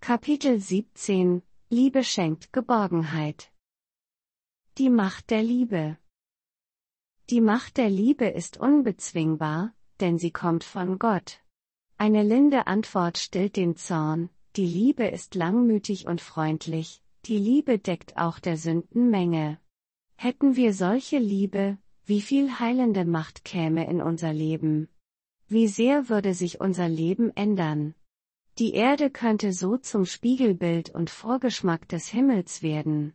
Kapitel 17 – Liebe schenkt Geborgenheit. Die Macht der Liebe. Die Macht der Liebe ist unbezwingbar, denn sie kommt von Gott. Eine linde Antwort stillt den Zorn, die Liebe ist langmütig und freundlich, die Liebe deckt auch der Sünden Menge. Hätten wir solche Liebe, wie viel heilende Macht käme in unser Leben? Wie sehr würde sich unser Leben ändern? Die Erde könnte so zum Spiegelbild und Vorgeschmack des Himmels werden.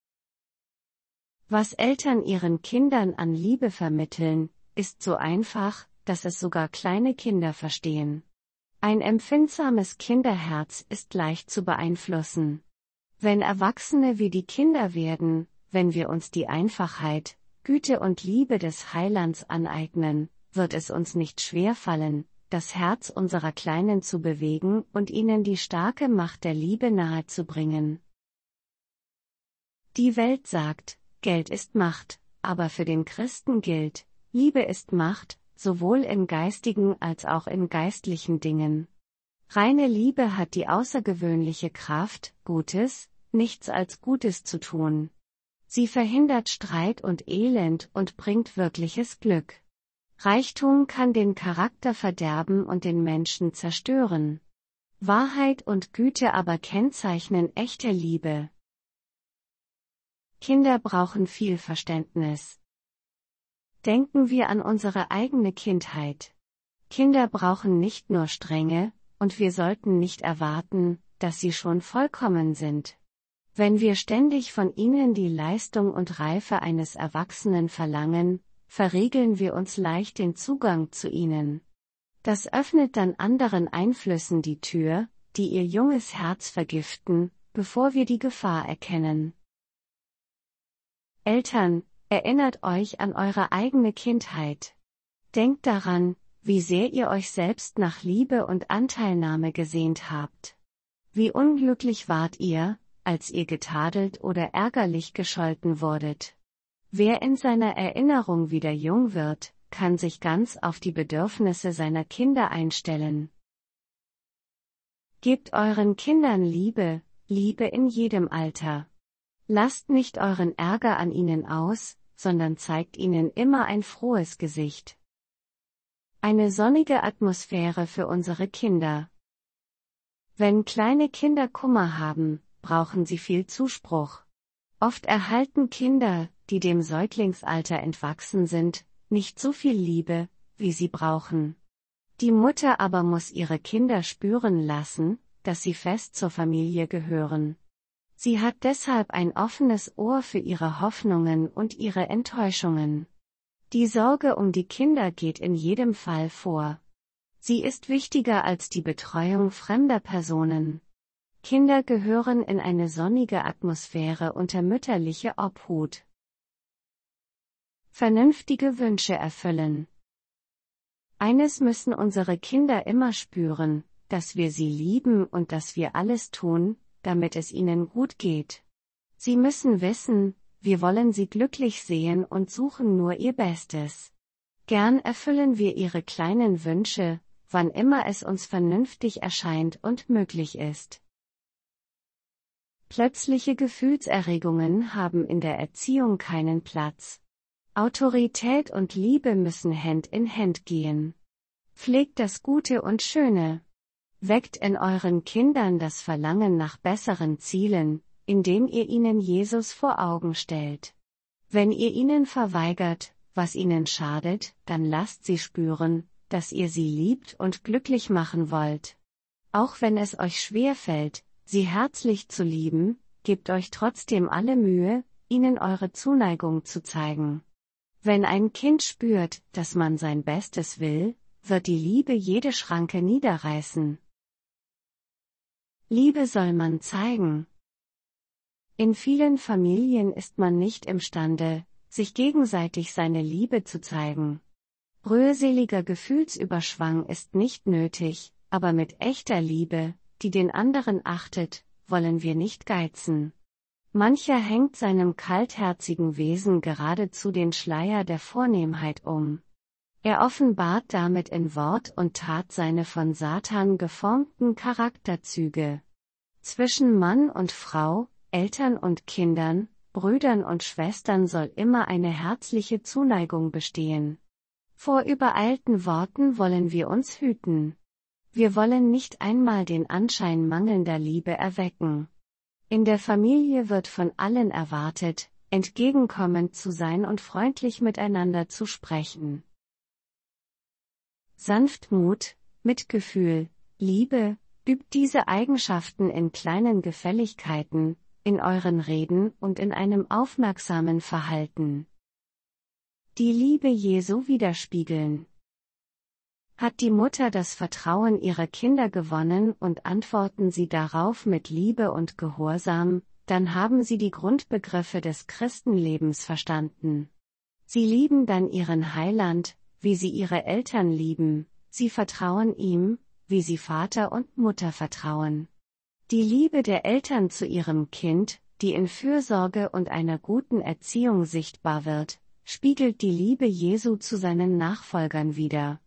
Was Eltern ihren Kindern an Liebe vermitteln, ist so einfach, dass es sogar kleine Kinder verstehen. Ein empfindsames Kinderherz ist leicht zu beeinflussen. Wenn Erwachsene wie die Kinder werden, wenn wir uns die Einfachheit, Güte und Liebe des Heilands aneignen, wird es uns nicht schwerfallen, das Herz unserer Kleinen zu bewegen und ihnen die starke Macht der Liebe nahezubringen. Die Welt sagt, Geld ist Macht, aber für den Christen gilt, Liebe ist Macht, sowohl in geistigen als auch in geistlichen Dingen. Reine Liebe hat die außergewöhnliche Kraft, Gutes, nichts als Gutes zu tun. Sie verhindert Streit und Elend und bringt wirkliches Glück. Reichtum kann den Charakter verderben und den Menschen zerstören. Wahrheit und Güte aber kennzeichnen echte Liebe. Kinder brauchen viel Verständnis. Denken wir an unsere eigene Kindheit. Kinder brauchen nicht nur Strenge, und wir sollten nicht erwarten, dass sie schon vollkommen sind. Wenn wir ständig von ihnen die Leistung und Reife eines Erwachsenen verlangen, verriegeln wir uns leicht den Zugang zu ihnen. Das öffnet dann anderen Einflüssen die Tür, die ihr junges Herz vergiften, bevor wir die Gefahr erkennen. Eltern, erinnert euch an eure eigene Kindheit. Denkt daran, wie sehr ihr euch selbst nach Liebe und Anteilnahme gesehnt habt. Wie unglücklich wart ihr, als ihr getadelt oder ärgerlich gescholten wurdet. Wer in seiner Erinnerung wieder jung wird, kann sich ganz auf die Bedürfnisse seiner Kinder einstellen. Gebt euren Kindern Liebe, Liebe in jedem Alter. Lasst nicht euren Ärger an ihnen aus, sondern zeigt ihnen immer ein frohes Gesicht. Eine sonnige Atmosphäre für unsere Kinder. Wenn kleine Kinder Kummer haben, brauchen sie viel Zuspruch. Oft erhalten Kinder, die dem Säuglingsalter entwachsen sind, nicht so viel Liebe, wie sie brauchen. Die Mutter aber muss ihre Kinder spüren lassen, dass sie fest zur Familie gehören. Sie hat deshalb ein offenes Ohr für ihre Hoffnungen und ihre Enttäuschungen. Die Sorge um die Kinder geht in jedem Fall vor. Sie ist wichtiger als die Betreuung fremder Personen. Kinder gehören in eine sonnige Atmosphäre unter mütterliche Obhut. Vernünftige Wünsche erfüllen. Eines müssen unsere Kinder immer spüren, dass wir sie lieben und dass wir alles tun, damit es ihnen gut geht. Sie müssen wissen, wir wollen sie glücklich sehen und suchen nur ihr Bestes. Gern erfüllen wir ihre kleinen Wünsche, wann immer es uns vernünftig erscheint und möglich ist. Plötzliche Gefühlserregungen haben in der Erziehung keinen Platz. Autorität und Liebe müssen Hand in Hand gehen. Pflegt das Gute und Schöne. Weckt in euren Kindern das Verlangen nach besseren Zielen, indem ihr ihnen Jesus vor Augen stellt. Wenn ihr ihnen verweigert, was ihnen schadet, dann lasst sie spüren, dass ihr sie liebt und glücklich machen wollt. Auch wenn es euch schwerfällt, sie herzlich zu lieben, gebt euch trotzdem alle Mühe, ihnen eure Zuneigung zu zeigen. Wenn ein Kind spürt, dass man sein Bestes will, wird die Liebe jede Schranke niederreißen. Liebe soll man zeigen. In vielen Familien ist man nicht imstande, sich gegenseitig seine Liebe zu zeigen. Rührseliger Gefühlsüberschwang ist nicht nötig, aber mit echter Liebe, die den anderen achtet, wollen wir nicht geizen. Mancher hängt seinem kaltherzigen Wesen geradezu den Schleier der Vornehmheit um. Er offenbart damit in Wort und Tat seine von Satan geformten Charakterzüge. Zwischen Mann und Frau, Eltern und Kindern, Brüdern und Schwestern soll immer eine herzliche Zuneigung bestehen. Vor übereilten Worten wollen wir uns hüten. Wir wollen nicht einmal den Anschein mangelnder Liebe erwecken. In der Familie wird von allen erwartet, entgegenkommend zu sein und freundlich miteinander zu sprechen. Sanftmut, Mitgefühl, Liebe, übt diese Eigenschaften in kleinen Gefälligkeiten, in euren Reden und in einem aufmerksamen Verhalten. Die Liebe Jesu widerspiegeln. Hat die Mutter das Vertrauen ihrer Kinder gewonnen und antworten sie darauf mit Liebe und Gehorsam, dann haben sie die Grundbegriffe des Christenlebens verstanden. Sie lieben dann ihren Heiland, wie sie ihre Eltern lieben, sie vertrauen ihm, wie sie Vater und Mutter vertrauen. Die Liebe der Eltern zu ihrem Kind, die in Fürsorge und einer guten Erziehung sichtbar wird, spiegelt die Liebe Jesu zu seinen Nachfolgern wider.